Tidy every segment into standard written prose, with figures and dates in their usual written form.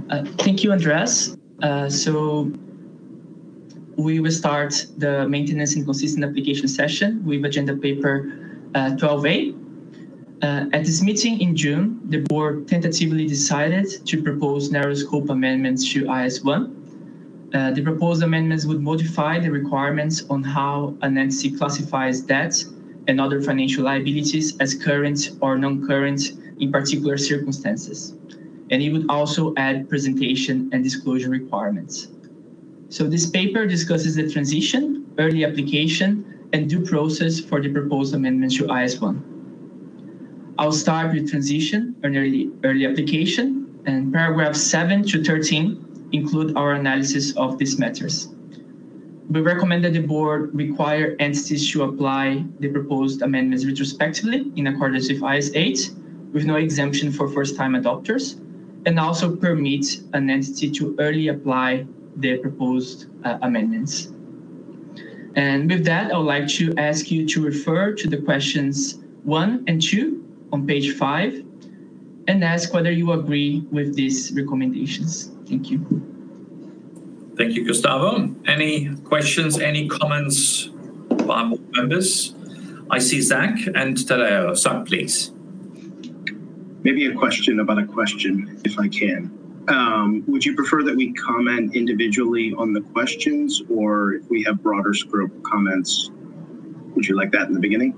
Thank you, Andreas. So we will start the maintenance and consistent application session with agenda paper 12A. At this meeting in June, the board tentatively decided to propose narrow scope amendments to IS1. The proposed amendments would modify the requirements on how an entity classifies debt and other financial liabilities as current or non-current in particular circumstances. And it would also add presentation and disclosure requirements. So this paper discusses the transition, early application, and due process for the proposed amendments to IS1. I'll start with transition and early application, and paragraphs 7 to 13 include our analysis of these matters. We recommend that the board require entities to apply the proposed amendments retrospectively in accordance with IS8, with no exemption for first-time adopters, and also permit an entity to early apply the proposed amendments. And with that, I would like to ask you to refer to the questions 1 and 2 on page 5 and ask whether you agree with these recommendations. Thank you. Thank you, Gustavo. Any questions, any comments by board members? I see Zach and Tadeo. Zach, please. Maybe a question about a question, if I can. Would you prefer that we comment individually on the questions, or if we have broader scope comments, would you like that in the beginning?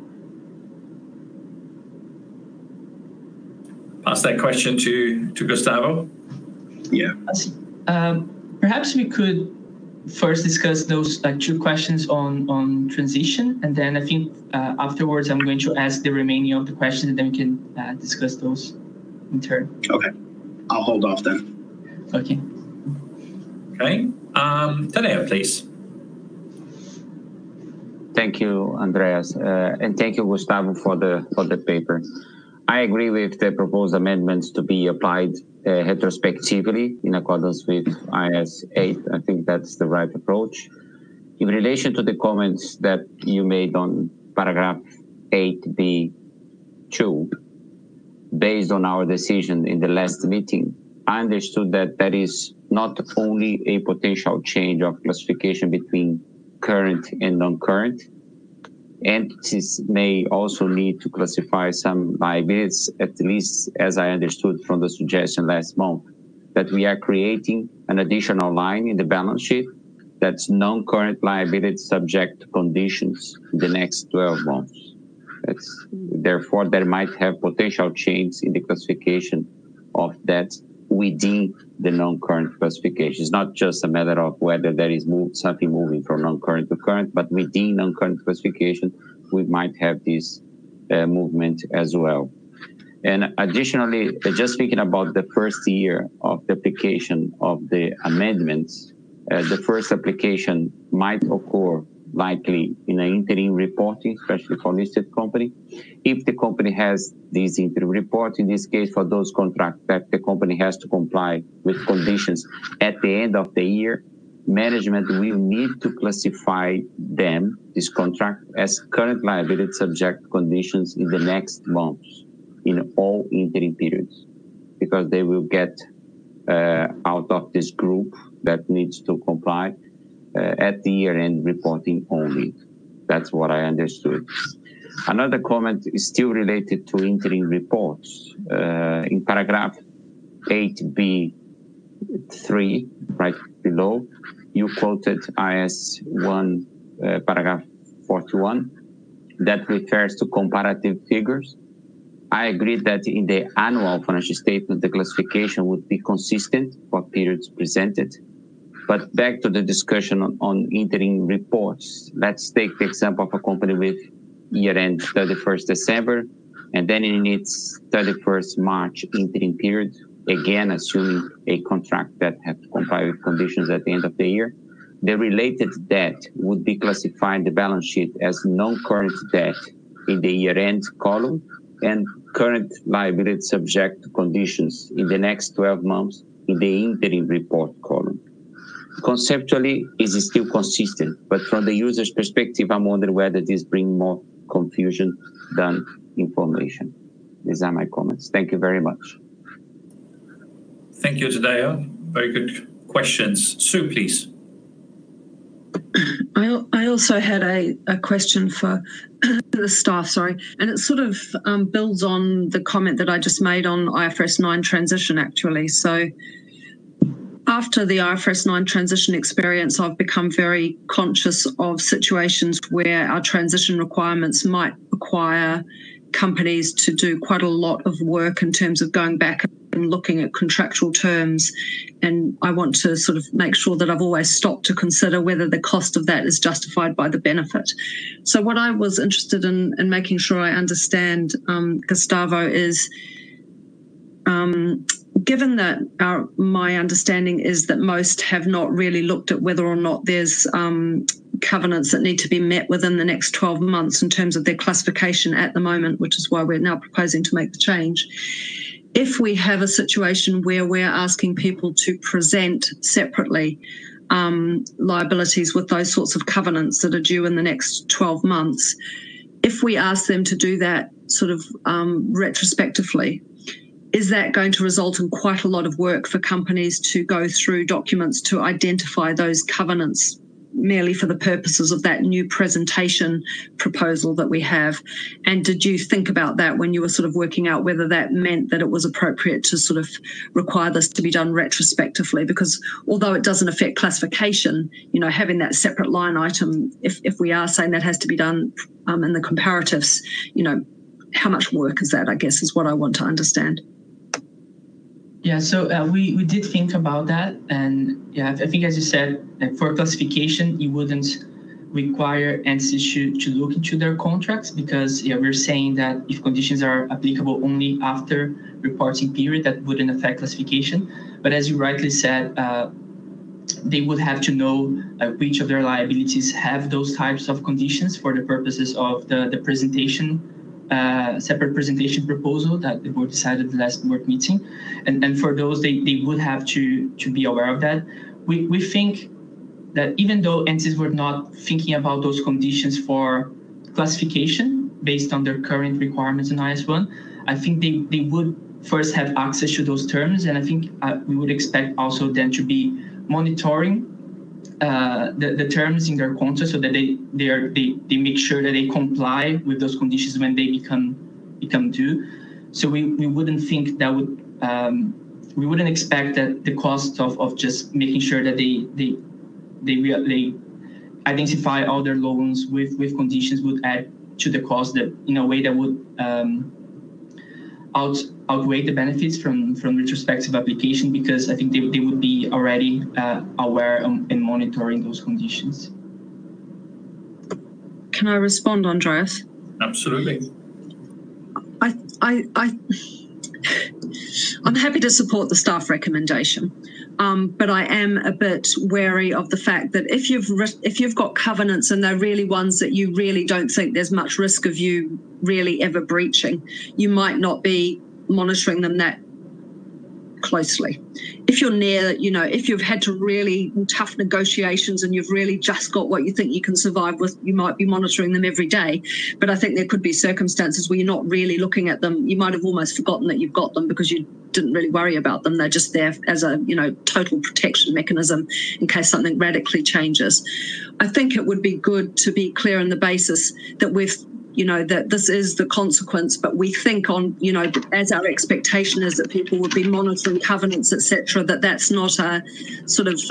Pass that question to Gustavo. Yeah. Perhaps we could first discuss those two questions on transition, and then I think afterwards I'm going to ask the remaining of the questions, and then we can discuss those in turn. Okay, I'll hold off then. Okay. Okay, Tadeo, please. Thank you, Andreas, and thank you, Gustavo, for the paper. I agree with the proposed amendments to be applied retrospectively in accordance with IS8. I think that's the right approach. In relation to the comments that you made on paragraph 8b(2), based on our decision in the last meeting, I understood that that is not only a potential change of classification between current and non-current. Entities may also need to classify some liabilities, at least as I understood from the suggestion last month, that we are creating an additional line in the balance sheet that's non-current liability subject to conditions in the next 12 months. Therefore, there might have potential change in the classification of that within the non-current classification. It's not just a matter of whether there is something moving from non-current to current, but within non-current classification, we might have this movement as well. And additionally, just thinking about the first year of the application of the amendments, the first application might occur likely in an interim reporting, especially for listed company. If the company has this interim report, in this case for those contracts that the company has to comply with conditions at the end of the year, management will need to classify them, this contract, as current liability subject conditions in the next months in all interim periods, because they will get out of this group that needs to comply at the year-end reporting only. That's what I understood. Another comment is still related to interim reports. In paragraph 8b(3), right below, you quoted IS1 paragraph 41 that refers to comparative figures. I agree that in the annual financial statement, the classification would be consistent for periods presented. But back to the discussion on interim reports, let's take the example of a company with year-end 31st December, and then in its 31st March interim period, again assuming a contract that has to comply with conditions at the end of the year, the related debt would be classified in the balance sheet as non-current debt in the year-end column and current liability subject to conditions in the next 12 months in the interim report column. Conceptually, it is still consistent, but from the user's perspective, I'm wondering whether this brings more confusion than information. These are my comments. Thank you very much. Thank you, Tadeo. Very good questions. Sue, please. I also had a question for the staff, sorry, and it sort of builds on the comment that I just made on IFRS 9 transition, actually. So after the IFRS 9 transition experience, I've become very conscious of situations where our transition requirements might require companies to do quite a lot of work in terms of going back and looking at contractual terms. And I want to sort of make sure that I've always stopped to consider whether the cost of that is justified by the benefit. So what I was interested in making sure I understand, Gustavo, is given that my understanding is that most have not really looked at whether or not there's covenants that need to be met within the next 12 months in terms of their classification at the moment, which is why we're now proposing to make the change. If we have a situation where we're asking people to present separately liabilities with those sorts of covenants that are due in the next 12 months, if we ask them to do that sort of retrospectively, is that going to result in quite a lot of work for companies to go through documents to identify those covenants merely for the purposes of that new presentation proposal that we have? And did you think about that when you were sort of working out whether that meant that it was appropriate to sort of require this to be done retrospectively? Because although it doesn't affect classification, you know, having that separate line item, if we are saying that has to be done in the comparatives, you know, how much work is that, I guess, is what I want to understand. Yeah, so we did think about that, and yeah, I think as you said, for classification, you wouldn't require entities to look into their contracts, because yeah, we're saying that if conditions are applicable only after reporting period, that wouldn't affect classification. But as you rightly said, they would have to know which of their liabilities have those types of conditions for the purposes of the presentation. Separate presentation proposal that the board decided at the last board meeting, and for those they would have to be aware of that. We think that even though entities were not thinking about those conditions for classification based on their current requirements in IS1, I think they would first have access to those terms, and I think we would expect also them to be monitoring the terms in their contract so that they make sure that they comply with those conditions when they become due. So we wouldn't think that would we wouldn't expect that the cost of just making sure that they identify all their loans with conditions would add to the cost that in a way that would outweigh the benefits from retrospective application, because I think they would be already aware and monitoring those conditions. Can I respond, Andreas? Absolutely. I'm happy to support the staff recommendation, but I am a bit wary of the fact that if you've got covenants and they're really ones that you really don't think there's much risk of you really ever breaching, you might not be monitoring them that closely. If you're near, you know, if you've had to really tough negotiations and you've really just got what you think you can survive with, you might be monitoring them every day. But I think there could be circumstances where you're not really looking at them. You might have almost forgotten that you've got them because you didn't really worry about them. They're just there as a, you know, total protection mechanism in case something radically changes. I think it would be good to be clear on the basis that you know, that this is the consequence, but we think on, you know, as our expectation is that people would be monitoring covenants, etc., that's not a sort of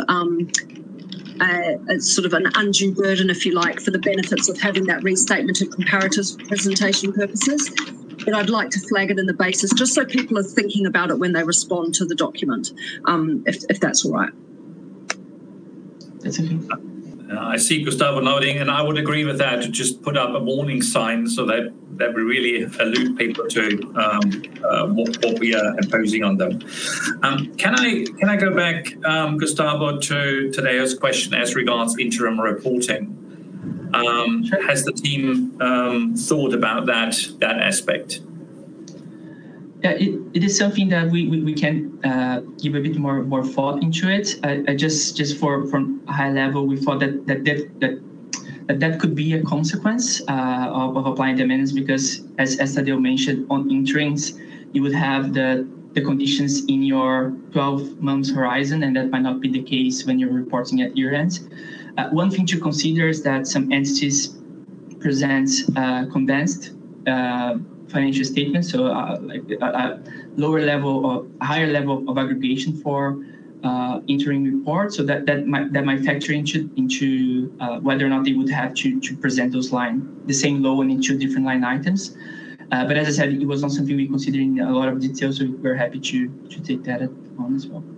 an undue burden, if you like, for the benefits of having that restatement of comparatives for presentation purposes. But I'd like to flag it in the basis just so people are thinking about it when they respond to the document, if that's all right. That's okay. I see Gustavo nodding, and I would agree with that, to just put up a warning sign so that we really alert people to what we are imposing on them. Can I go back, Gustavo, to Tadeo's question as regards interim reporting? Sure. Has the team thought about that aspect? Yeah, it is something that we can give a bit more thought into it. I just from a high level, we thought that could be a consequence of applying the amendments, because as Tadeo mentioned, on interims, you would have the the conditions in your 12 months horizon, and that might not be the case when you're reporting at year end. One thing to consider is that some entities present condensed financial statements, so like a lower level or higher level of aggregation for interim report, so that might factor into whether or not they would have to present the same loan in two different line items. But as I said, it was not something we considered in a lot of detail, so we're happy to take that on as well.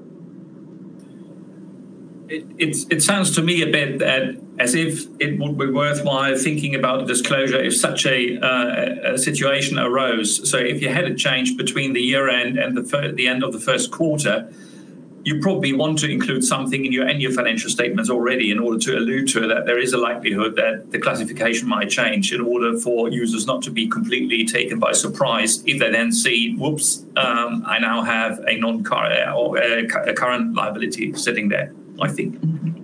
It sounds to me a bit as if it would be worthwhile thinking about a disclosure if such a situation arose. So if you had a change between the year end and the end of the first quarter, you probably want to include something in your annual financial statements already in order to allude to that there is a likelihood that the classification might change, in order for users not to be completely taken by surprise if they then see, whoops, I now have a non-current or a current liability sitting there, I think.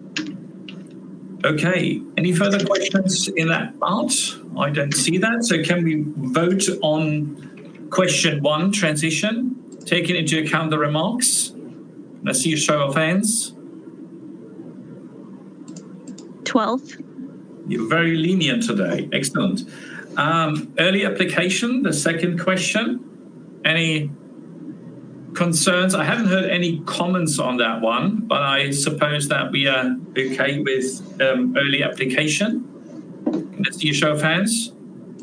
Okay, any further questions in that part? I don't see that. So can we vote on question 1, transition, taking into account the remarks? I see a show of hands. 12. You're very lenient today. Excellent. Early application, the second question. Any concerns? I haven't heard any comments on that one, but I suppose that we are okay with early application. Let's see a show of hands.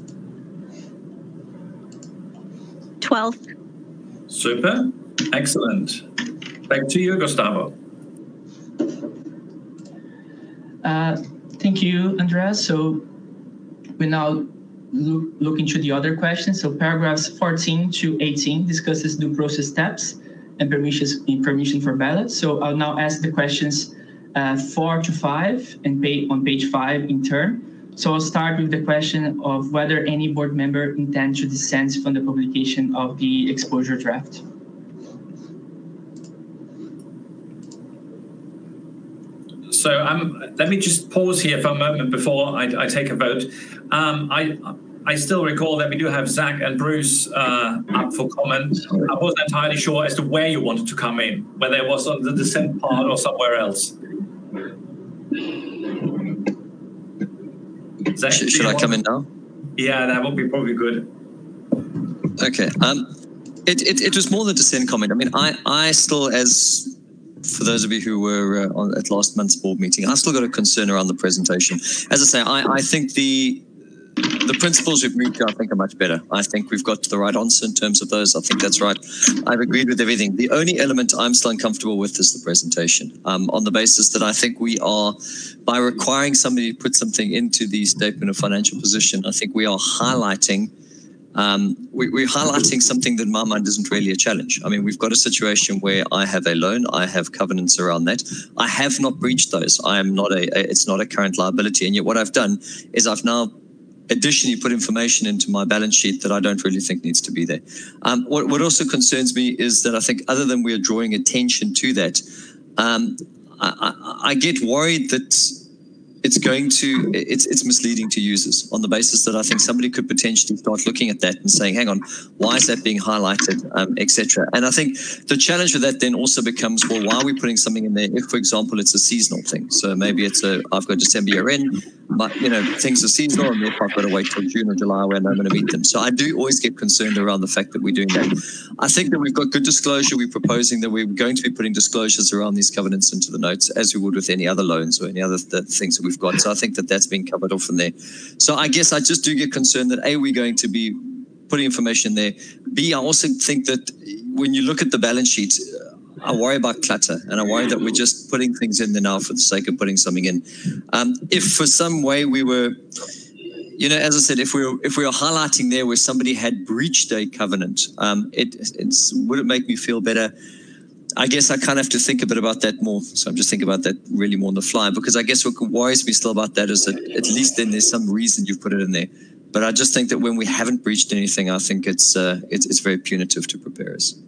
12. Super. Excellent. Back to you, Gustavo. Thank you, Andreas. So we now look into the other questions. So paragraphs 14 to 18 discusses due process steps and permission for ballots. So I'll now ask the questions 4 to 5 and on page 5 in turn. So I'll start with the question of whether any board member intends to dissent from the publication of the exposure draft. So let me just pause here for a moment before I take a vote. I still recall that we do have Zach and Bruce up for comment. I wasn't entirely sure as to where you wanted to come in, whether it was on the dissent part or somewhere else. Zach, should I come in now? Yeah, that would be probably good. Okay. It was more the dissent comment. I mean, I still, as for those of you who were at last month's board meeting, I still got a concern around the presentation. As I say, I think the principles we've moved to, I think, are much better. I think we've got to the right answer in terms of those. I think that's right. I've agreed with everything. The only element I'm still uncomfortable with is the presentation, on the basis that I think we are, by requiring somebody to put something into the statement of financial position, I think we are highlighting we're highlighting something that in my mind isn't really a challenge. I mean, we've got a situation where I have a loan, I have covenants around that. I have not breached those. I am not it's not a current liability. And yet what I've done is I've now additionally put information into my balance sheet that I don't really think needs to be there. What also concerns me is that I think, other than we're drawing attention to that, I get worried that it's misleading to users, on the basis that I think somebody could potentially start looking at that and saying, hang on, why is that being highlighted, etc. And I think the challenge with that then also becomes, well, why are we putting something in there if, for example, it's a seasonal thing? So maybe I've got December year end, but things are seasonal, and therefore I've got to wait till June or July when I'm going to meet them. So I do always get concerned around the fact that we're doing that. I think that we've got good disclosure. We're proposing that we're going to be putting disclosures around these covenants into the notes, as we would with any other loans or any other things that we've got. So I think that that's been covered off in there. So I guess I just do get concerned that, A, we're going to be putting information there. B, I also think that when you look at the balance sheet, I worry about clutter, and I worry that we're just putting things in there now for the sake of putting something in. If for some way we were, as I said, if we were highlighting there where somebody had breached a covenant, would it make me feel better? I guess I kind of have to think a bit about that more. So I'm just thinking about that really more on the fly, because I guess what worries me still about that is that at least then there's some reason you've put it in there. But I just think that when we haven't breached anything, I think it's very punitive to preparers.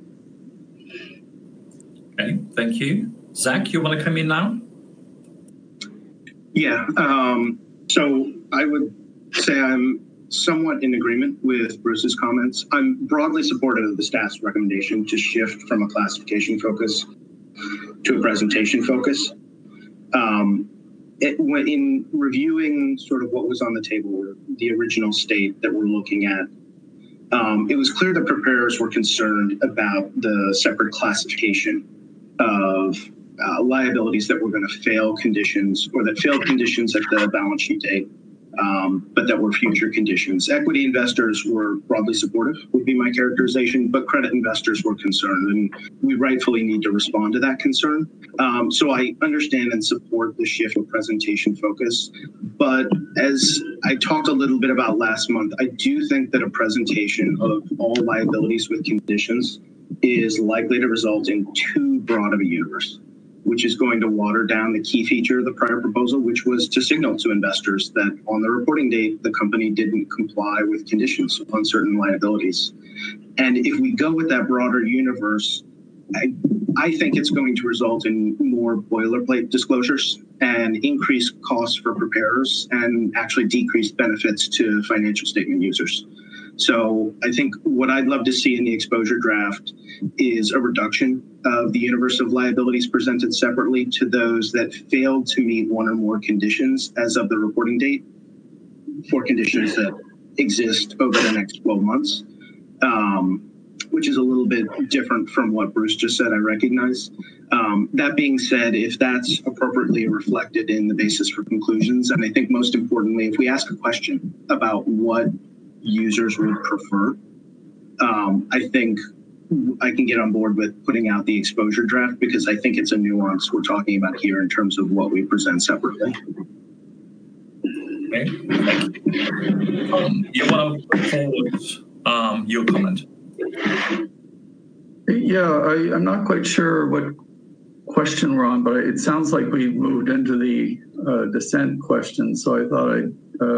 Okay, thank you. Zach, you want to come in now? Yeah, so I would say I'm somewhat in agreement with Bruce's comments. I'm broadly supportive of the staff's recommendation to shift from a classification focus to a presentation focus. In reviewing sort of what was on the table, the original state that we're looking at, it was clear that preparers were concerned about the separate classification of liabilities that were going to fail conditions or that failed conditions at the balance sheet date, but that were future conditions. Equity investors were broadly supportive, would be my characterization, but credit investors were concerned, and we rightfully need to respond to that concern. So I understand and support the shift of presentation focus, but as I talked a little bit about last month, I do think that a presentation of all liabilities with conditions is likely to result in too broad of a universe, which is going to water down the key feature of the prior proposal, which was to signal to investors that on the reporting date, the company didn't comply with conditions on certain liabilities. And if we go with that broader universe, I think it's going to result in more boilerplate disclosures and increased costs for preparers and actually decreased benefits to financial statement users. So I think what I'd love to see in the exposure draft is a reduction of the universe of liabilities presented separately to those that failed to meet one or more conditions as of the reporting date for conditions that exist over the next 12 months, which is a little bit different from what Bruce just said, I recognize. That being said, if that's appropriately reflected in the basis for conclusions, and I think most importantly, if we ask a question about what users would prefer, I think I can get on board with putting out the exposure draft because I think it's a nuance we're talking about here in terms of what we present separately. Okay, thank you. You want to put forward your comment? Yeah, I'm not quite sure what question we're on, but it sounds like we moved into the dissent question. So I thought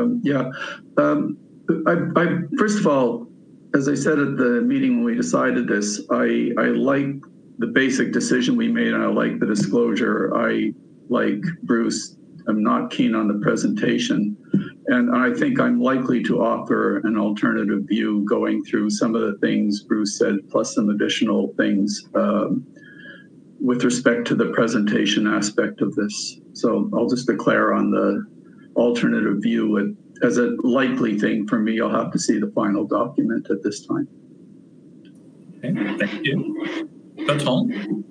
I first of all, as I said at the meeting when we decided this, I like the basic decision we made, and I like the disclosure. I, like Bruce, I'm not keen on the presentation. And I think I'm likely to offer an alternative view going through some of the things Bruce said, plus some additional things with respect to the presentation aspect of this. So I'll just declare on the alternative view as a likely thing for me. I'll have to see the final document at this time. Okay, thank you. Bertrand?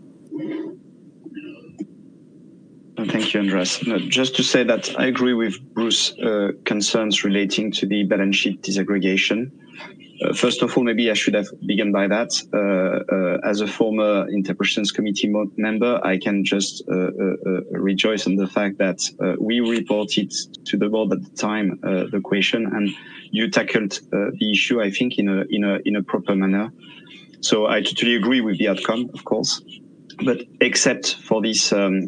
Thank you, Andreas. Just to say that I agree with Bruce's concerns relating to the balance sheet disaggregation. First of all, maybe I should have begun by that. As a former Interpretations Committee member, I can just rejoice in the fact that we reported to the board at the time the question, and you tackled the issue, I think, in a proper manner. So I totally agree with the outcome, of course. But except for this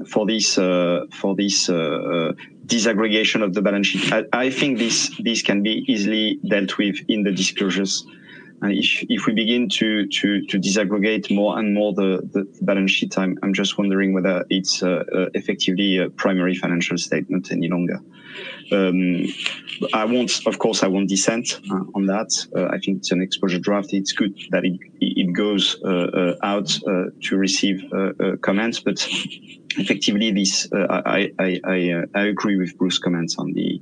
disaggregation of the balance sheet, I think this can be easily dealt with in the disclosures. And if we begin to disaggregate more and more the balance sheet, I'm just wondering whether it's effectively a primary financial statement any longer. I won't dissent on that. I think it's an exposure draft. It's good that it goes out to receive comments, but effectively, this I agree with Bruce's comments on the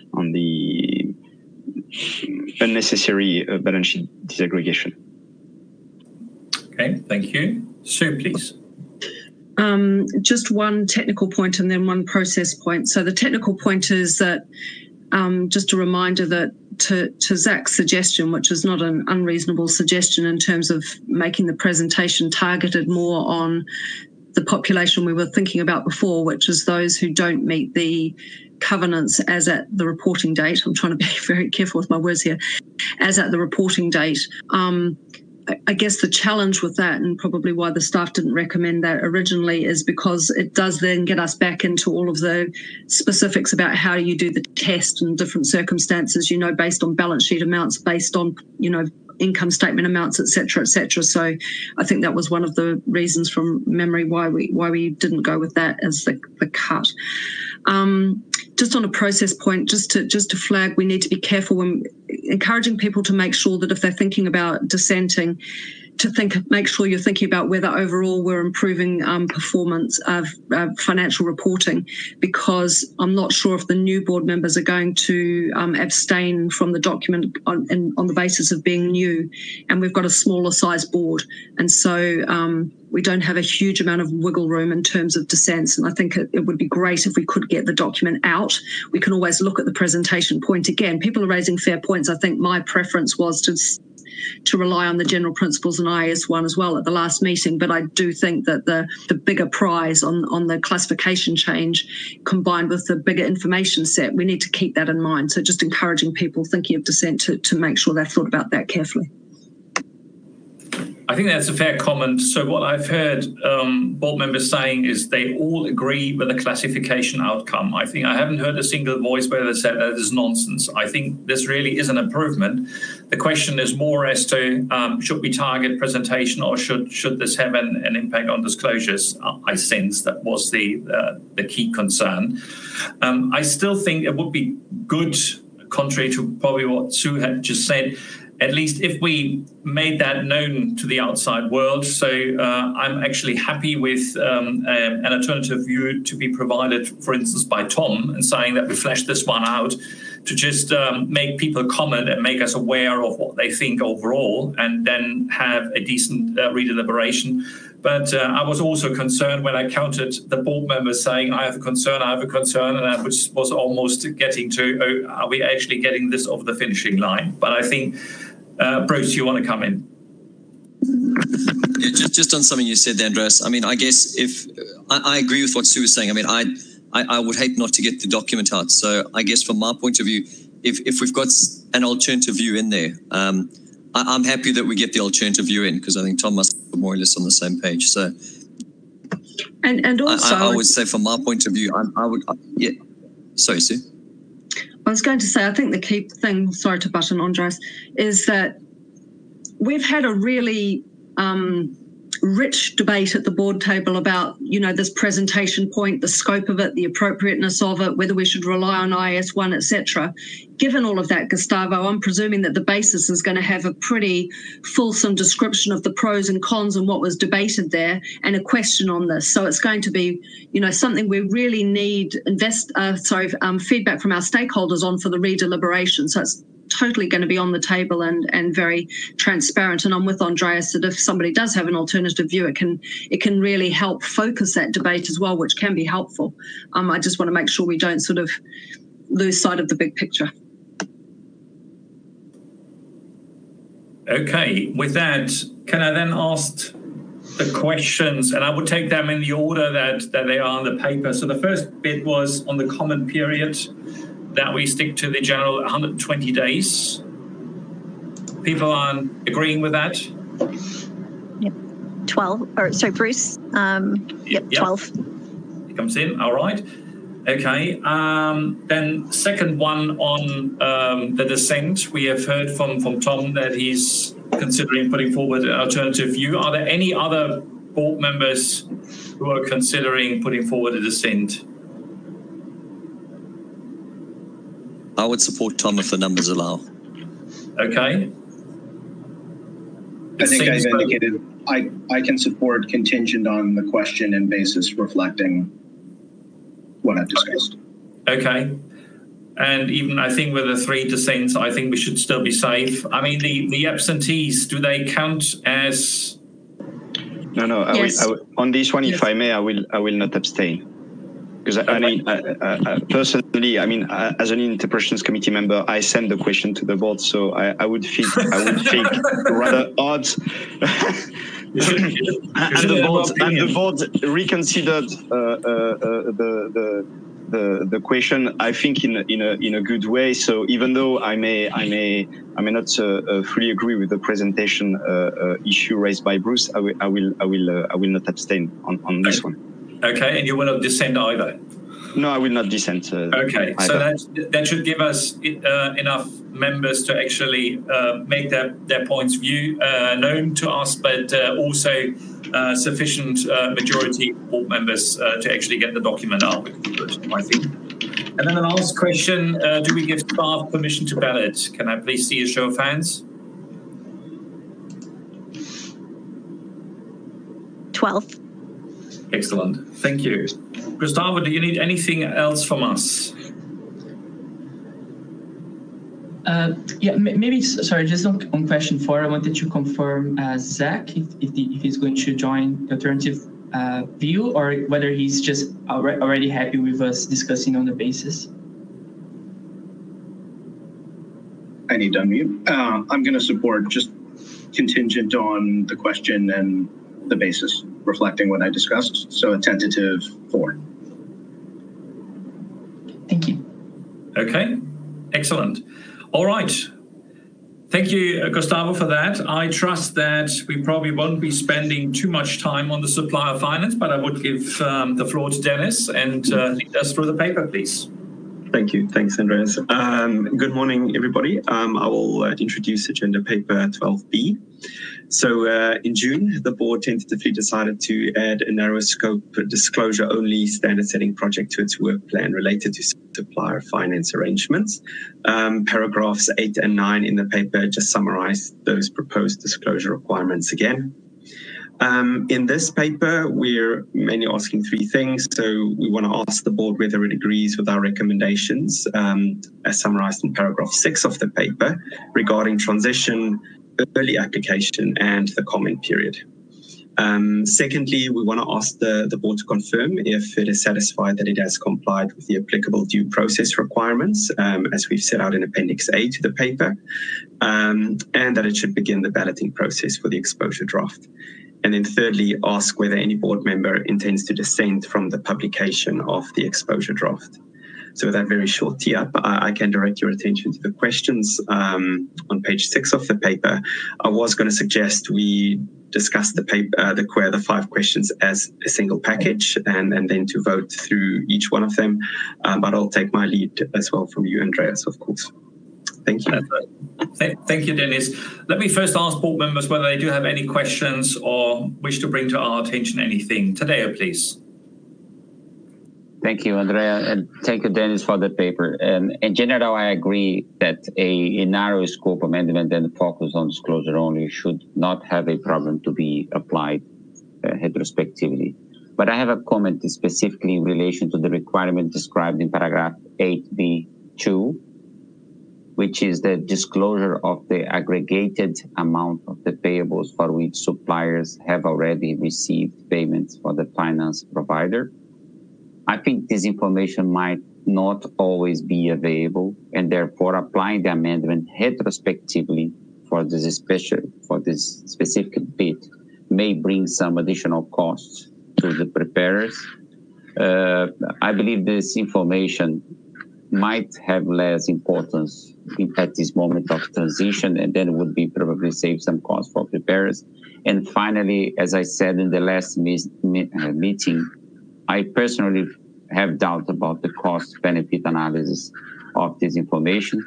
unnecessary balance sheet disaggregation. Okay, thank you. Sue, please. Just one technical point and then one process point. So the technical point is that just a reminder that to Zach's suggestion, which is not an unreasonable suggestion in terms of making the presentation targeted more on the population we were thinking about before, which is those who don't meet the covenants as at the reporting date. I'm trying to be very careful with my words here. As at the reporting date. I guess the challenge with that, and probably why the staff didn't recommend that originally, is because it does then get us back into all of the specifics about how you do the test in different circumstances, based on balance sheet amounts, based on, income statement amounts, et cetera, et cetera. So I think that was one of the reasons from memory why we didn't go with that as the cut. Just on a process point, just to flag, we need to be careful when encouraging people to make sure that if they're thinking about dissenting, make sure you're thinking about whether overall we're improving performance of financial reporting, because I'm not sure if the new board members are going to abstain from the document on the basis of being new, and we've got a smaller size board, and so we don't have a huge amount of wiggle room in terms of dissents. And I think it would be great if we could get the document out. We can always look at the presentation point again. People are raising fair points. I think my preference was to rely on the general principles and IAS1 as well at the last meeting, but I do think that the bigger prize on the classification change combined with the bigger information set, we need to keep that in mind. So just encouraging people thinking of dissent to make sure they've thought about that carefully. I think that's a fair comment. So what I've heard board members saying is they all agree with the classification outcome. I think I haven't heard a single voice where they said that is nonsense. I think this really is an improvement. The question is more as to should we target presentation, or should this have an impact on disclosures? I sense that was the key concern. I still think it would be good, contrary to probably what Sue had just said, at least if we made that known to the outside world. So I'm actually happy with an alternative view to be provided, for instance, by Tom, and saying that we flesh this one out to just make people comment and make us aware of what they think overall, and then have a decent redeliberation. But I was also concerned when I counted the board members saying, I have a concern, and I was almost getting to, are we actually getting this over the finishing line? But I think, Bruce, you want to come in? Yeah, just on something you said, Andreas. I mean, I guess if I agree with what Sue was saying. I mean, I would hate not to get the document out. So I guess from my point of view, if we've got an alternative view in there, I'm happy that we get the alternative view in, because I think Tom must be more or less on the same page. So, and also, I would say from my point of view, I would, yeah. Sorry, Sue. I was going to say, I think the key thing, sorry to butt in, Andreas, is that we've had a really rich debate at the board table about, this presentation point, the scope of it, the appropriateness of it, whether we should rely on IAS1, etc. Given all of that, Gustavo, I'm presuming that the basis is going to have a pretty fulsome description of the pros and cons and what was debated there, and a question on this. So it's going to be, something we really need feedback from our stakeholders on for the redeliberation. So it's totally going to be on the table and very transparent. And I'm with Andreas that if somebody does have an alternative view, it can really help focus that debate as well, which can be helpful. I just want to make sure we don't sort of lose sight of the big picture. Okay, with that, can I then ask the questions? And I would take them in the order that they are on the paper. So the first bit was on the comment period, that we stick to the general 120 days. People are agreeing with that? Yep. 12, or sorry, Bruce. Yep, 12. He comes in, all right. Okay, then second one on the dissent. We have heard from Tom that he's considering putting forward an alternative view. Are there any other board members who are considering putting forward a dissent? I would support Tom if the numbers allow. Okay. I think I've indicated I can support contingent on the question and basis reflecting what I've discussed. Okay. And even I think with the 3 dissents, I think we should still be safe. I mean, the absentees, do they count as? No. Yes. On this one, yes. If I may, I will not abstain. Because I mean, personally, I mean, as an interpretations committee member, I send the question to the board, so I would think rather odd. And the board reconsidered the question, I think in a good way. So even though I may not fully agree with the presentation issue raised by Bruce, I will not abstain on this one. Okay, and you will not dissent either? No, I will not dissent. Okay, either. so that should give us enough members to actually make their points of view known to us, but also sufficient majority of board members to actually get the document out, I think. And then the last question, do we give staff permission to ballot? Can I please see a show of hands? 12. Excellent. Thank you. Gustavo, do you need anything else from us? Yeah, maybe, sorry, just on question 4, I wanted to confirm Zach, if he's going to join the alternative view, or whether he's just already happy with us discussing on the basis. I need to unmute. I'm going to support, just contingent on the question and the basis, reflecting what I discussed. So a tentative 4. Thank you. Okay, excellent. All right. Thank you, Gustavo, for that. I trust that we probably won't be spending too much time on the supplier finance, but I would give the floor to Dennis and lead us through the paper, please. Thank you. Thanks, Andreas. Good morning, everybody. I will introduce agenda paper 12B. So in June, the board tentatively decided to add a narrow scope disclosure-only standard-setting project to its work plan related to supplier finance arrangements. Paragraphs 8 and 9 in the paper just summarize those proposed disclosure requirements again. In this paper, we're mainly asking 3 things. So we want to ask the board whether it agrees with our recommendations, as summarized in paragraph 6 of the paper, regarding transition, early application, and the comment period. Secondly, we want to ask the board to confirm if it is satisfied that it has complied with the applicable due process requirements, as we've set out in Appendix A to the paper, and that it should begin the balloting process for the exposure draft. And then thirdly, ask whether any board member intends to dissent from the publication of the exposure draft. So with that very short tee-up, I can direct your attention to the questions on page 6 of the paper. I was going to suggest we discuss the 5 questions as a single package and then to vote through each one of them. But I'll take my lead as well from you, Andreas, of course. Thank you. Thank you, Dennis. Let me first ask board members whether they do have any questions or wish to bring to our attention anything. Tadeo, please. Thank you, Andrea, and thank you, Dennis, for the paper. And in general, I agree that a narrow scope amendment and focus on disclosure only should not have a problem to be applied retrospectively. But I have a comment specifically in relation to the requirement described in paragraph 8b(2), which is the disclosure of the aggregated amount of the payables for which suppliers have already received payments for the finance provider. I think this information might not always be available, and therefore applying the amendment retrospectively for this specific bit may bring some additional costs to the preparers. I believe this information might have less importance at this moment of transition, and then would be probably save some costs for preparers. And finally, as I said in the last meeting, I personally have doubt about the cost-benefit analysis of this information.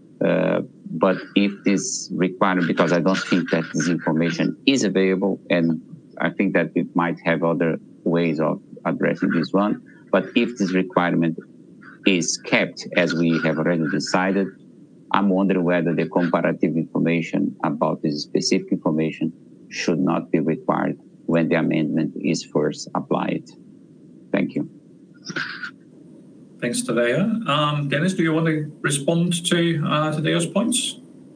But if this requirement, because I don't think that this information is available, and I think that it might have other ways of addressing this one, but if this requirement is kept as we have already decided, I'm wondering whether the comparative information about this specific information should not be required when the amendment is first applied. Thank you. Thanks, Tadeo. Dennis, do you want to respond to Tadeo's points?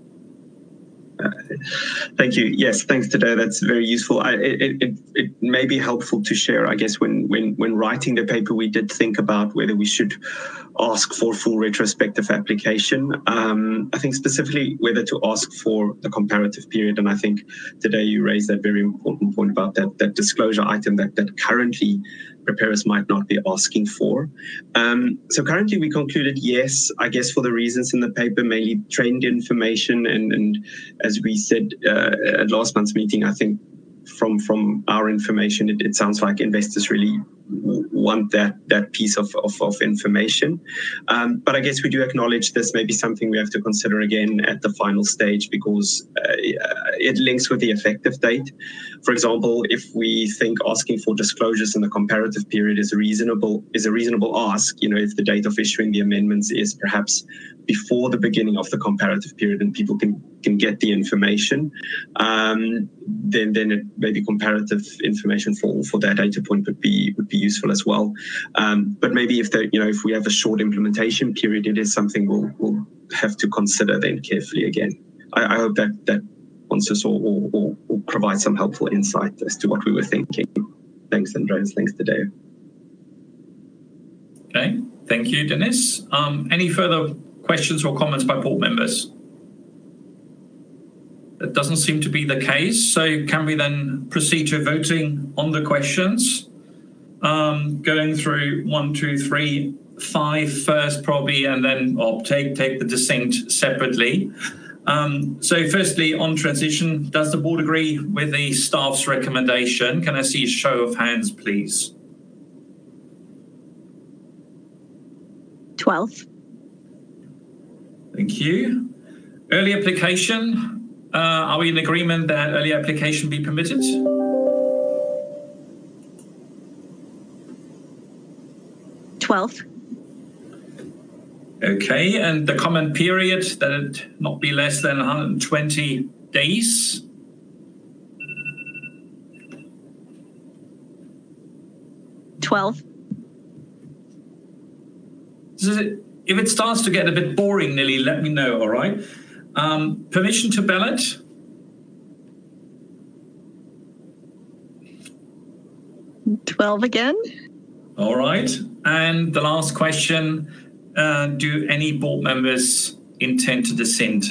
Thank you. Yes, thanks, Tadeo. That's very useful. It may be helpful to share. I guess when writing the paper, we did think about whether we should ask for full retrospective application. I think specifically whether to ask for the comparative period. And I think today you raised that very important point about that disclosure item that currently preparers might not be asking for. So currently we concluded yes, I guess for the reasons in the paper, mainly trend information. And as we said at last month's meeting, I think from our information, it sounds like investors really want that piece of information. But I guess we do acknowledge this may be something we have to consider again at the final stage, because it links with the effective date. For example, if we think asking for disclosures in the comparative period is a reasonable ask, if the date of issuing the amendments is perhaps before the beginning of the comparative period and people can get the information, then it maybe comparative information for that data point would be useful as well. But maybe if we have a short implementation period, it is something we'll have to consider then carefully again. I hope that answers or provide some helpful insight as to what we were thinking. Thanks, Andreas. Thanks, Tadeo. Okay, thank you, Dennis. Any further questions or comments by board members? That doesn't seem to be the case. So can we then proceed to voting on the questions? Going through 1, 2, 3, 5 first probably, and then I'll take the dissent separately. So firstly, on transition, does the board agree with the staff's recommendation? Can I see a show of hands, please? 12. Thank you. Early application. Are we in agreement that early application be permitted? Okay, and the comment period, that it not be less than 120 days. If it starts to get a bit boring, Nilly, let me know, all right? Permission to ballot? Again. All right. And the last question, do any board members intend to dissent?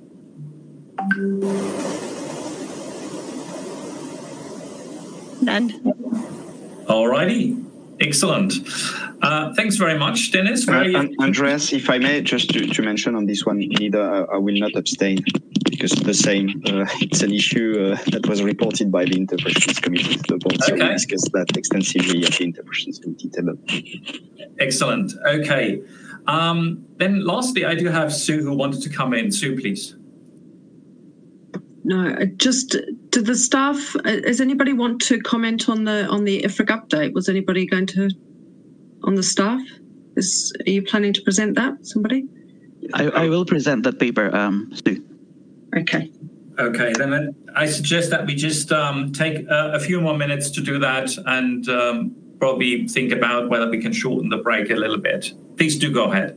None. All righty. Excellent. Thanks very much, Dennis. Andreas, if I may, just to mention on this one, neither I will not abstain, because the same, it's an issue that was reported by the Interpretations Committee to the board, so we discussed that extensively at the Interpretations Committee. Excellent. Okay. Then lastly, I do have Sue who wanted to come in. Sue, please. No, just to the staff, does anybody want to comment on the IFRIC update? Was anybody going to, on the staff? Are you planning to present that, somebody? I will present that paper, Sue. Okay. Okay, then I suggest that we just take a few more minutes to do that and probably think about whether we can shorten the break a little bit. Please do go ahead.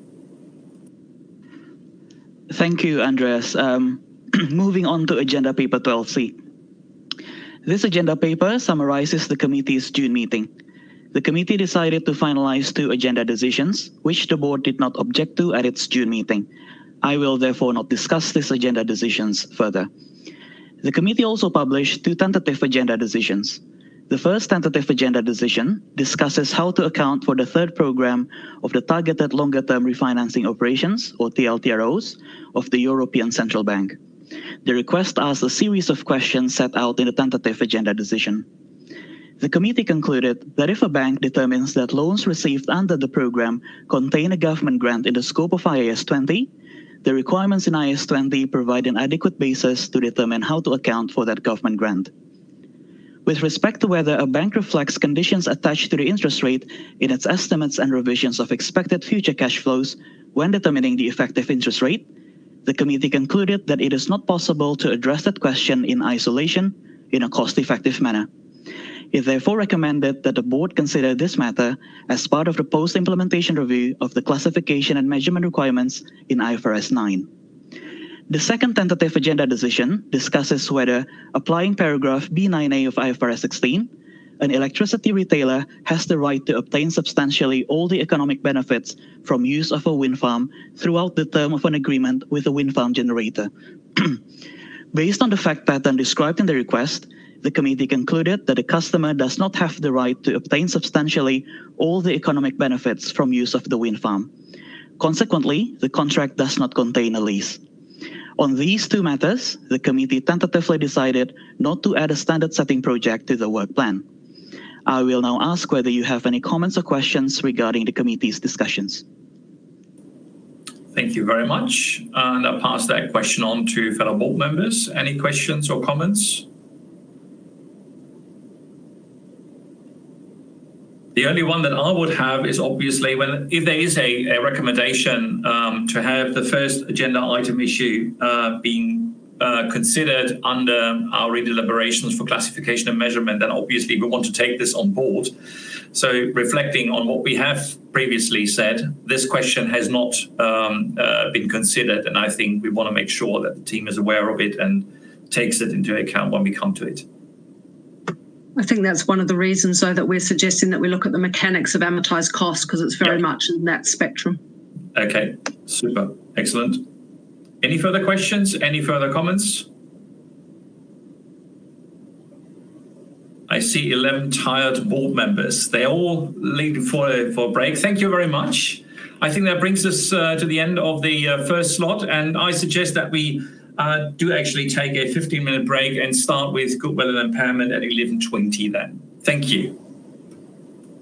Thank you, Andreas. Moving on to Agenda Paper 12C. This agenda paper summarizes the committee's June meeting. The committee decided to finalize 2 agenda decisions, which the board did not object to at its June meeting. I will therefore not discuss these agenda decisions further. The committee also published 2 tentative agenda decisions. The first tentative agenda decision discusses how to account for the third program of the Targeted Longer-Term Refinancing Operations, or TLTROs, of the European Central Bank. The request asks a series of questions set out in the tentative agenda decision. The committee concluded that if a bank determines that loans received under the program contain a government grant in the scope of IAS 20, the requirements in IAS 20 provide an adequate basis to determine how to account for that government grant. With respect to whether a bank reflects conditions attached to the interest rate in its estimates and revisions of expected future cash flows when determining the effective interest rate, the committee concluded that it is not possible to address that question in isolation in a cost-effective manner. It therefore recommended that the board consider this matter as part of the post-implementation review of the classification and measurement requirements in IFRS 9. The second tentative agenda decision discusses whether, applying paragraph B9A of IFRS 16, an electricity retailer has the right to obtain substantially all the economic benefits from use of a wind farm throughout the term of an agreement with a wind farm generator. Based on the fact pattern described in the request, the committee concluded that the customer does not have the right to obtain substantially all the economic benefits from use of the wind farm. Consequently, the contract does not contain a lease. On these two matters, the committee tentatively decided not to add a standard setting project to the work plan. I will now ask whether you have any comments or questions regarding the committee's discussions. Thank you very much. And I'll pass that question on to fellow board members. Any questions or comments? The only one that I would have is obviously if there is a recommendation to have the first agenda item issue being considered under our deliberations for classification and measurement, then obviously we want to take this on board. So reflecting on what we have previously said, this question has not been considered, and I think we want to make sure that the team is aware of it and takes it into account when we come to it. I think that's one of the reasons, though, that we're suggesting that we look at the mechanics of amortised costs, because it's very much in that spectrum. Okay, super, excellent. Any further questions? Any further comments? I see 11 tired board members. They all leave for a break. Thank you very much. I think that brings us to the end of the first slot, and I suggest that we do actually take a 15-minute break and start with goodwill and impairment at 11:20 then. Thank you.